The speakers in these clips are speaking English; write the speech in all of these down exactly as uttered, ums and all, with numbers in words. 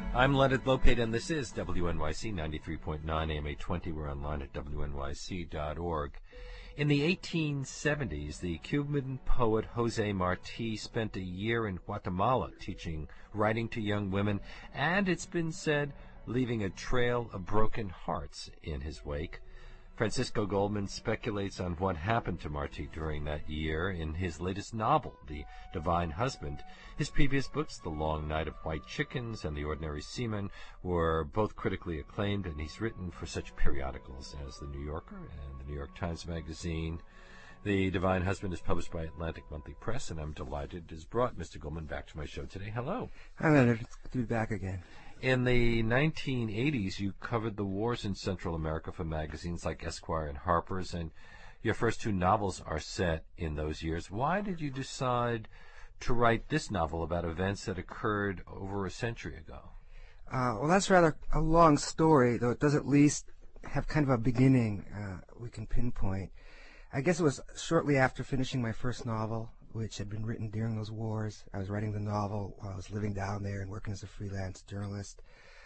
I'm Leonard Lopate, and this is W N Y C ninety-three point nine A M eight twenty. We're online at W N Y C dot org. In the eighteen seventies, the Cuban poet Jose Marti spent a year in Guatemala teaching writing to young women, and it's been said, leaving a trail of broken hearts in his wake. Francisco Goldman speculates on what happened to Marti during that year in his latest novel, The Divine Husband. His previous books, The Long Night of White Chickens and The Ordinary Seaman, were both critically acclaimed, and he's written for such periodicals as The New Yorker and The New York Times Magazine. The Divine Husband is published by Atlantic Monthly Press, and I'm delighted it has brought Mister Goldman back to my show today. Hello. Hi, Leonard. It's good to be back again. In the nineteen eighties, you covered the wars in Central America for magazines like Esquire and Harper's, and your first two novels are set in those years. Why did you decide to write this novel about events that occurred over a century ago? Uh, well, that's rather a long story, though it does at least have kind of a beginning uh, we can pinpoint. I guess it was shortly after finishing my first novel, which had been written during those wars. I was writing the novel while I was living down there and working as a freelance journalist.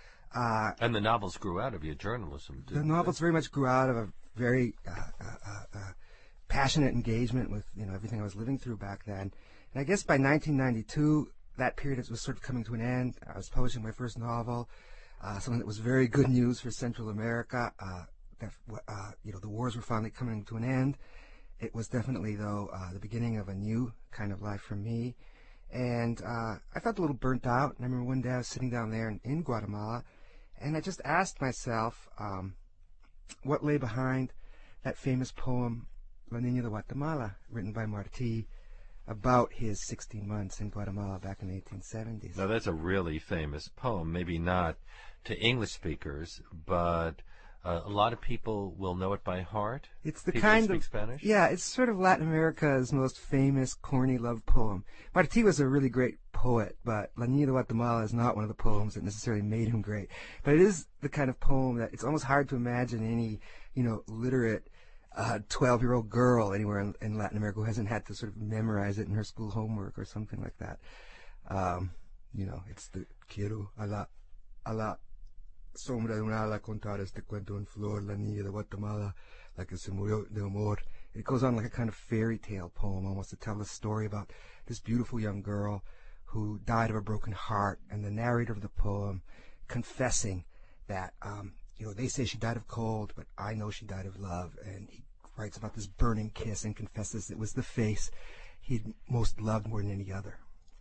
Uh, and the novels grew out of your journalism, didn't The novels they? very much grew out of a very uh, uh, uh, passionate engagement with you know everything I was living through back then. And I guess by nineteen ninety-two, that period was sort of coming to an end. I was publishing my first novel, uh, something that was very good news for Central America. Uh, that uh, you know the wars were finally coming to an end. It was definitely, though, uh, the beginning of a new kind of life for me. And uh, I felt a little burnt out. And I remember one day I was sitting down there in, in Guatemala, and I just asked myself um, what lay behind that famous poem, La Niña de Guatemala, written by Marti, about his sixteen months in Guatemala back in the eighteen seventies. Now, that's a really famous poem, maybe not to English speakers, but Uh, a lot of people will know it by heart. It's the people kind who speak of Spanish. Yeah, it's sort of Latin America's most famous corny love poem. Marti was a really great poet, but La Niña de Guatemala is not one of the poems that necessarily made him great. But it is the kind of poem that it's almost hard to imagine any, you know, literate uh, twelve-year-old girl anywhere in, in Latin America who hasn't had to sort of memorize it in her school homework or something like that. Um, you know, it's the quiero a la a la sombra de un ala contar este cuento en flor, la niña de Guatemala, la que se murió de amor. It goes on like a kind of fairy tale poem, almost, to tell the story about this beautiful young girl who died of a broken heart, and the narrator of the poem confessing that, um, you know, they say she died of cold, but I know she died of love. And he writes about this burning kiss and confesses it was the face he'd most loved more than any other.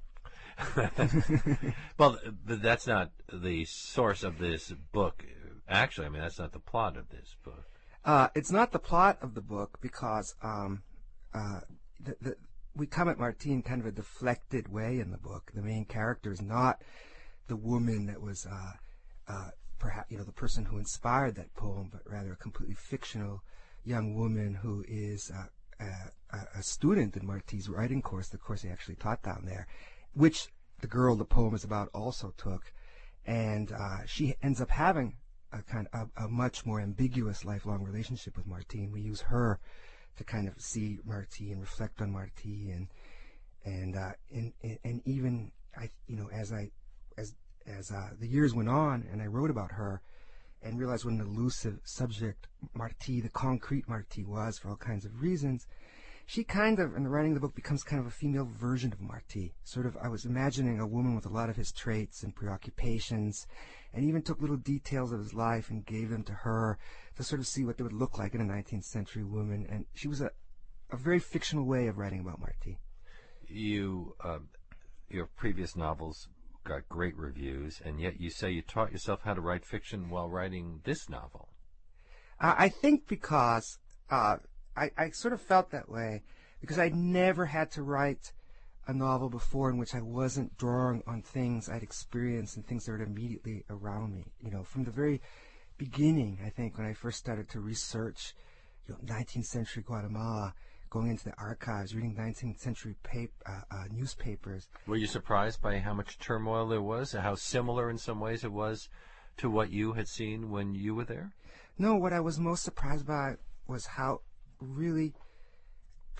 Well, th- that's not the source of this book. Actually, I mean, that's not the plot of this book. Uh, it's not the plot of the book because um, uh, the, the, we come at Marti in kind of a deflected way in the book. The main character is not the woman that was, uh, uh, perhaps, you know, the person who inspired that poem, but rather a completely fictional young woman who is uh, a, a student in Marti's writing course, the course he actually taught down there, which the girl the poem is about also took. And uh, she ends up having a kind of a, a much more ambiguous lifelong relationship with Marti. We use her to kind of see Marti and reflect on Marti, and and uh, and, and even I, you know, as I as as uh, the years went on, and I wrote about her, and realized what an elusive subject Marti, the concrete Marti, was for all kinds of reasons. She kind of, in the writing of the book, becomes kind of a female version of Marti. Sort of, I was imagining a woman with a lot of his traits and preoccupations, and even took little details of his life and gave them to her to sort of see what they would look like in a nineteenth century woman. And she was a, a very fictional way of writing about Marti. You, uh, your previous novels got great reviews, and yet you say you taught yourself how to write fiction while writing this novel. Uh, I think because uh, I, I sort of felt that way because I'd never had to write a novel before in which I wasn't drawing on things I'd experienced and things that were immediately around me. You know, from the very beginning, I think, when I first started to research, you know, nineteenth century Guatemala, going into the archives, reading nineteenth century pap- uh, uh, newspapers. Were you surprised by how much turmoil there was, how similar in some ways it was to what you had seen when you were there? No, what I was most surprised by was how really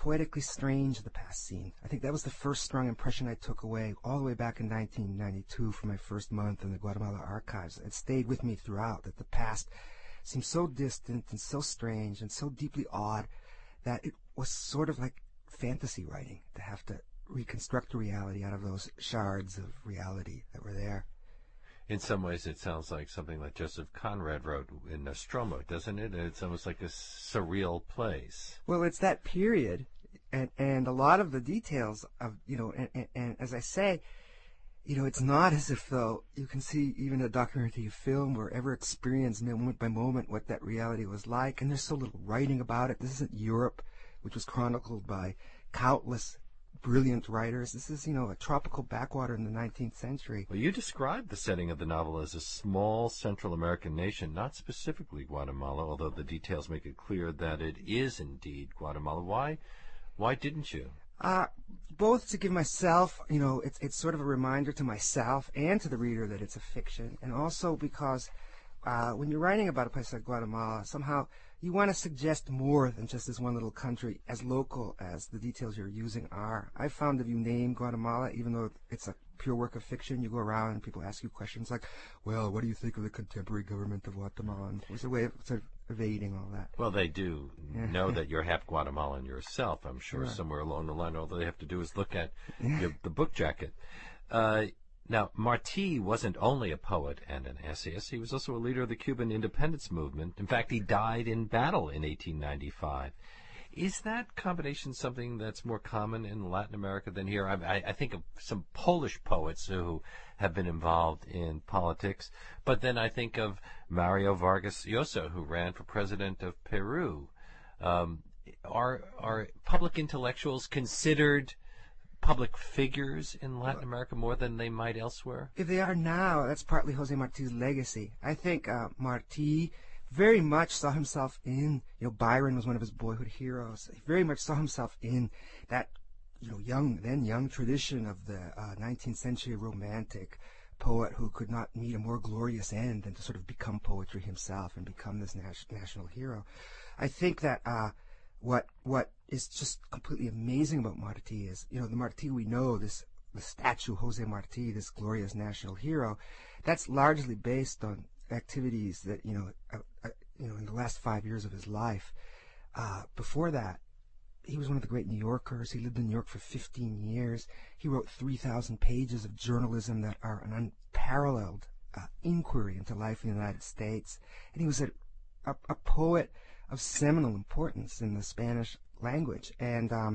poetically strange, the past scene. I think that was the first strong impression I took away all the way back in nineteen ninety-two from my first month in the Guatemala archives. It stayed with me throughout, that the past seemed so distant and so strange and so deeply odd that it was sort of like fantasy writing to have to reconstruct a reality out of those shards of reality that were there. In some ways, it sounds like something that Joseph Conrad wrote in Nostromo, doesn't it? It's almost like a surreal place. Well, it's that period, and and a lot of the details of, you know, and, and, and as I say, you know, it's not as if though you can see even a documentary film or ever experience moment by moment what that reality was like, and there's so little writing about it. This isn't Europe, which was chronicled by countless brilliant writers. This is, you know, a tropical backwater in the nineteenth century. Well, you described the setting of the novel as a small Central American nation, not specifically Guatemala, although the details make it clear that it is indeed Guatemala. Why, why didn't you? Uh, both to give myself, you know, it's it's sort of a reminder to myself and to the reader that it's a fiction, and also because uh, when you're writing about a place like Guatemala, somehow you want to suggest more than just this one little country, as local as the details you're using are. I found if you name Guatemala, even though it's a pure work of fiction, you go around and people ask you questions like, well, what do you think of the contemporary government of Guatemala? And it's a way of sort of evading all that. Well, they do know that you're half Guatemalan yourself, I'm sure, Right. somewhere along the line. All they have to do is look at your, the book jacket. Uh, now, Martí wasn't only a poet and an essayist. He was also a leader of the Cuban independence movement. In fact, he died in battle in eighteen ninety-five. Is that combination something that's more common in Latin America than here? I, I think of some Polish poets who have been involved in politics, but then I think of Mario Vargas Llosa, who ran for president of Peru. Um, are are public intellectuals considered public figures in Latin America more than they might elsewhere? If they are now, that's partly Jose Martí's legacy. I think uh, Martí very much saw himself in, you know, Byron was one of his boyhood heroes. He very much saw himself in that, you know, young, then young tradition of the uh, nineteenth century romantic poet who could not meet a more glorious end than to sort of become poetry himself and become this nas- national hero. I think that uh, what what is just completely amazing about Martí is, you know, the Martí we know, this the statue Jose Martí, this glorious national hero, that's largely based on activities that, you know, uh, uh, you know, in the last five years of his life. Uh, before that, he was one of the great New Yorkers. He lived in New York for fifteen years. He wrote three thousand pages of journalism that are an unparalleled uh, inquiry into life in the United States. And he was a, a, a poet of seminal importance in the Spanish language. And um,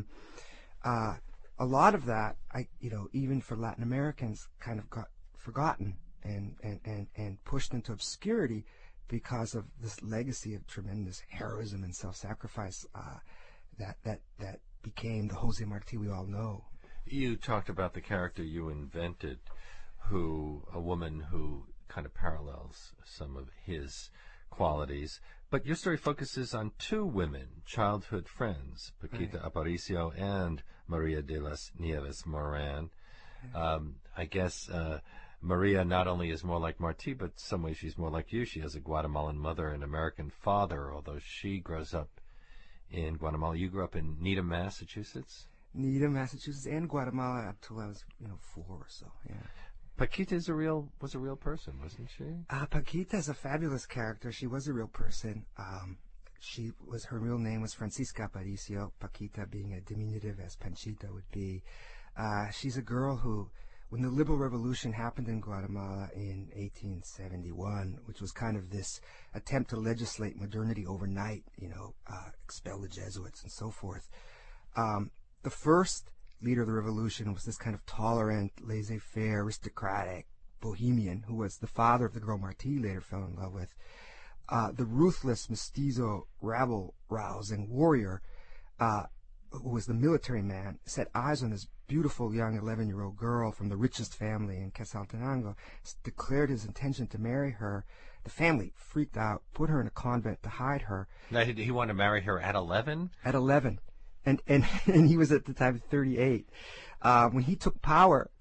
uh, a lot of that, I, you know, even for Latin Americans, kind of got forgotten and, and, and, and pushed into obscurity because of this legacy of tremendous heroism and self-sacrifice uh, that, that, that became the Jose Martí we all know. You talked about the character you invented, who, a woman who kind of parallels some of his qualities. But your story focuses on two women, childhood friends, Paquita Right. Aparicio and Maria de las Nieves Moran. Um, I guess uh, Maria not only is more like Martí, but in some ways she's more like you. She has a Guatemalan mother and American father, although she grows up in Guatemala. You grew up in Needham, Massachusetts? Needham, Massachusetts, and Guatemala up till I was, you know, four or so, yeah. Paquita is a real was a real person, wasn't she? Uh, Paquita is a fabulous character. She was a real person. Um, she was her real name was Francisca Aparicio, Paquita being a diminutive as Panchita would be. Uh, she's a girl who, when the liberal revolution happened in Guatemala in eighteen seventy-one, which was kind of this attempt to legislate modernity overnight, you know, uh, expel the Jesuits and so forth. Um, the first leader of the revolution was this kind of tolerant, laissez-faire, aristocratic bohemian who was the father of the girl Martí later fell in love with. Uh, the ruthless, mestizo, rabble-rousing warrior, uh, who was the military man, set eyes on this beautiful young eleven-year-old girl from the richest family in Quetzaltenango, declared his intention to marry her. The family freaked out, put her in a convent to hide her. Now, he, he wanted to marry her at eleven? At eleven. And, and, and he was at the time thirty-eight. Uh, when he took power,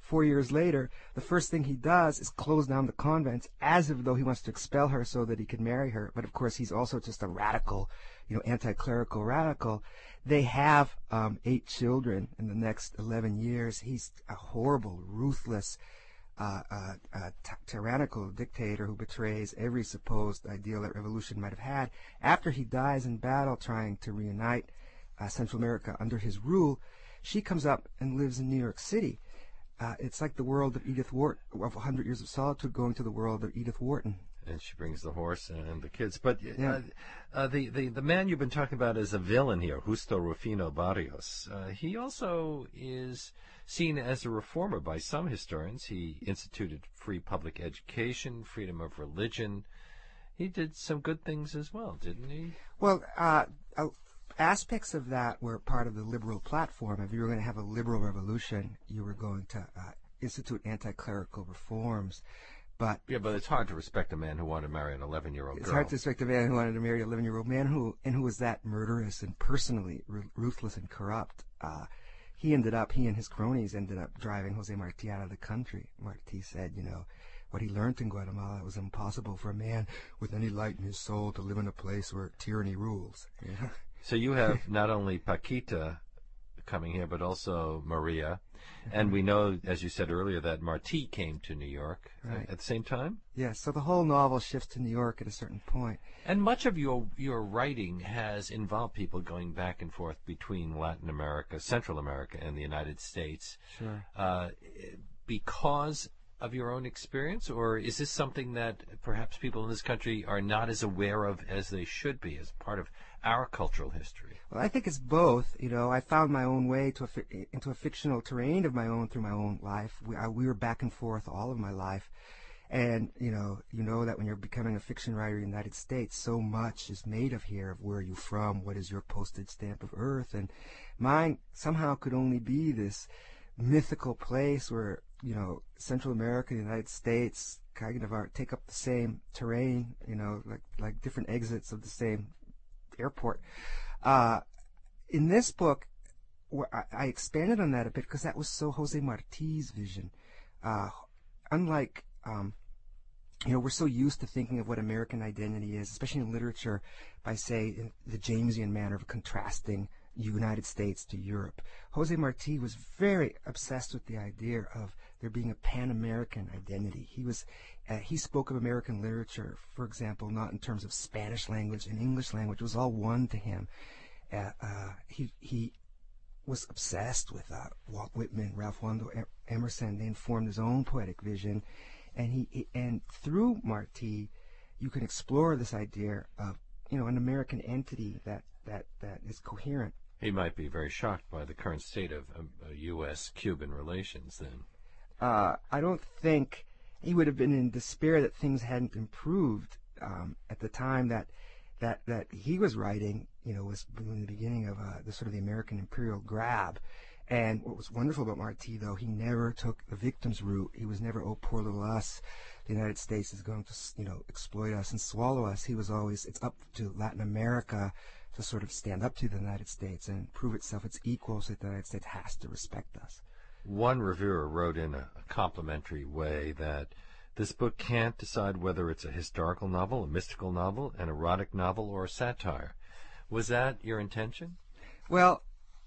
four years later, the first thing he does is close down the convents as if though he wants to expel her so that he can marry her. But of course, he's also just a radical, you know, anti-clerical radical. They have um, eight children in the next eleven years. He's a horrible, ruthless, uh, uh, uh, t- tyrannical dictator who betrays every supposed ideal that revolution might have had. After he dies in battle trying to reunite uh, Central America under his rule, she comes up and lives in New York City. Uh, it's like the world of Edith Wharton, of one hundred Years of Solitude, going to the world of Edith Wharton. And she brings the horse and the kids. But yeah. uh, uh, the, the, the man you've been talking about as a villain here, Justo Rufino Barrios, uh, he also is seen as a reformer by some historians. He instituted free public education, freedom of religion. He did some good things as well, didn't he? Well, uh, uh, aspects of that were part of the liberal platform. If you were going to have a liberal revolution, you were going to uh, institute anti-clerical reforms. But yeah, but it's hard to respect a man who wanted to marry an eleven-year-old girl. It's hard to respect a man who wanted to marry an eleven-year-old man who and who was that murderous and personally r- ruthless and corrupt. Uh, he ended up, he and his cronies ended up driving Jose Marti out of the country. Marti said, you know, what he learned in Guatemala, it was impossible for a man with any light in his soul to live in a place where tyranny rules. You know? So you have not only Paquita coming here, but also Maria. And we know, as you said earlier, that Marti came to New York right. at the same time? Yes, so the whole novel shifts to New York at a certain point. And much of your your writing has involved people going back and forth between Latin America, Central America, and the United States. Sure. Uh, because of your own experience, or is this something that perhaps people in this country are not as aware of as they should be as part of our cultural history? Well, I think it's both. You know, I found my own way to a fi- into a fictional terrain of my own through my own life. We, I, we were back and forth all of my life. And, you know, you know that when you're becoming a fiction writer in the United States, so much is made of here, of where are you from, what is your postage stamp of Earth. And mine somehow could only be this mythical place where, you know, Central America and the United States kind of are, take up the same terrain, you know, like like different exits of the same airport. Uh, in this book, I, I expanded on that a bit because that was so Jose Marti's vision. Uh, unlike, um, you know, we're so used to thinking of what American identity is, especially in literature, by, say, in the Jamesian manner of contrasting United States to Europe. Jose Marti was very obsessed with the idea of there being a Pan-American identity. He was, uh, he spoke of American literature, for example, not in terms of Spanish language and English language. It was all one to him. Uh, uh, he he was obsessed with uh, Walt Whitman, Ralph Waldo Emerson. They informed his own poetic vision, and he, he and through Marti, you can explore this idea of, you know, an American entity that that that is coherent. He might be very shocked by the current state of um, uh, U S Cuban relations then. Uh, I don't think he would have been in despair that things hadn't improved um, at the time that that that he was writing. You know, was in the beginning of uh, the sort of the American imperial grab. And what was wonderful about Marti, though, he never took the victim's route. He was never, oh, poor little us. The United States is going to, you know, exploit us and swallow us. He was always, it's up to Latin America to sort of stand up to the United States and prove itself its equal, so that the United States has to respect us. One reviewer wrote in a, a complimentary way that this book can't decide whether it's a historical novel, a mystical novel, an erotic novel, or a satire. Was that your intention? Well,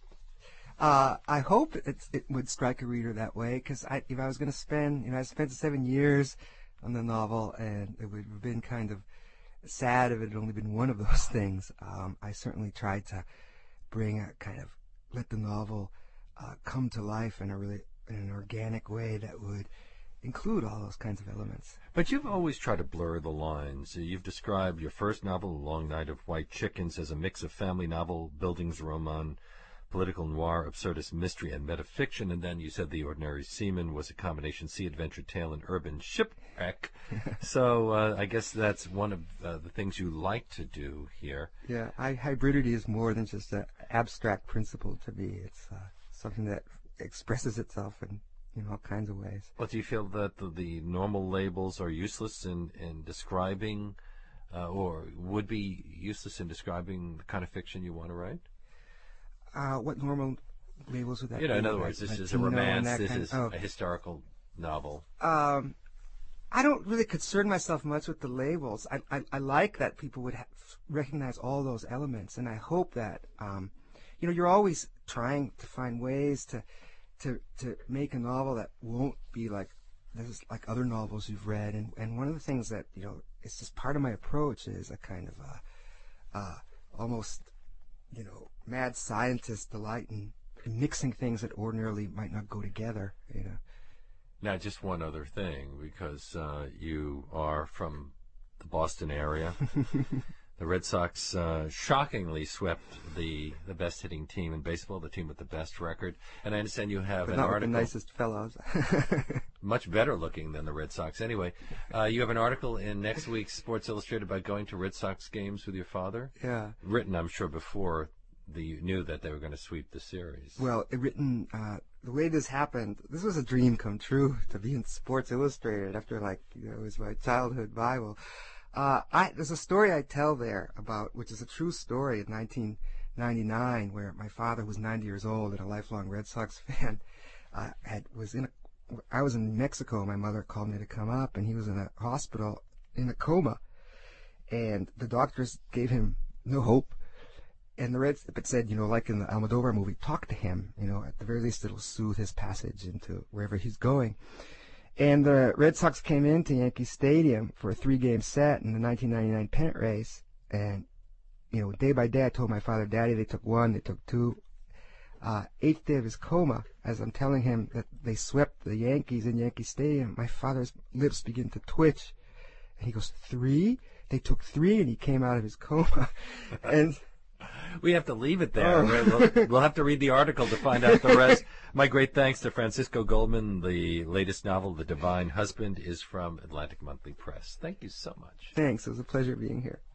uh, I hope it's, it would strike a reader that way, because I, if I was going to spend, you know, I spent seven years on the novel, and it would have been kind of sad if it had only been one of those things. Um, I certainly tried to bring a kind of, let the novel uh, come to life in a really, in an organic way that would include all those kinds of elements. But you've always tried to blur the lines. You've described your first novel, A Long Night of White Chickens, as a mix of family novel, Bildungsroman, political noir, absurdist mystery, and metafiction, and then you said The Ordinary Seaman was a combination sea adventure tale and urban shipwreck. So uh, I guess that's one of uh, the things you like to do here. Yeah, I, hybridity is more than just an abstract principle to me. It's uh, something that expresses itself in, in all kinds of ways. Well, do you feel that the, the normal labels are useless in, in describing, uh, or would be useless in describing the kind of fiction you want to write? Uh, what normal labels would that You know, be? in other Like words, this is a Latino and romance. that This kind- is oh. a historical novel. Um, I don't really concern myself much with the labels. I I, I like that people would ha- recognize all those elements, and I hope that um, you know, you're always trying to find ways to to to make a novel that won't be like this is like other novels you've read, and and one of the things that you know it's just part of my approach is a kind of a, uh, almost you know mad scientist delight in, in mixing things that ordinarily might not go together. You know. Now, just one other thing, because uh, you are from the Boston area. The Red Sox uh, shockingly swept the the best hitting team in baseball, the team with the best record. And I understand you have But an not with article, the nicest fellows. much better looking than the Red Sox. Anyway, uh, you have an article in next week's Sports Illustrated about going to Red Sox games with your father. Yeah. Written, I'm sure, before the, you knew that they were going to sweep the series. Well, it written uh, the way this happened. This was a dream come true to be in Sports Illustrated after like you know, it was my childhood Bible. Uh, I there's a story I tell there about which is a true story in nineteen ninety-nine where my father, who was ninety years old and a lifelong Red Sox fan, uh, had was in a. I was in Mexico. My mother called me to come up, and he was in a hospital in a coma, and the doctors gave him no hope. And the Red it said, you know, like in the Almodovar movie, talk to him. You know, at the very least, it'll soothe his passage into wherever he's going. And the Red Sox came into Yankee Stadium for a three-game set in the nineteen ninety-nine pennant race. And, you know, day by day, I told my father, Daddy, they took one, they took two. Uh, eighth day of his coma, as I'm telling him that they swept the Yankees in Yankee Stadium, my father's lips begin to twitch. And he goes, three? They took three, and he came out of his coma. And we have to leave it there. Oh. We'll, we'll have to read the article to find out the rest. My great thanks to Francisco Goldman. The latest novel, The Divine Husband, is from Atlantic Monthly Press. Thank you so much. Thanks. It was a pleasure being here.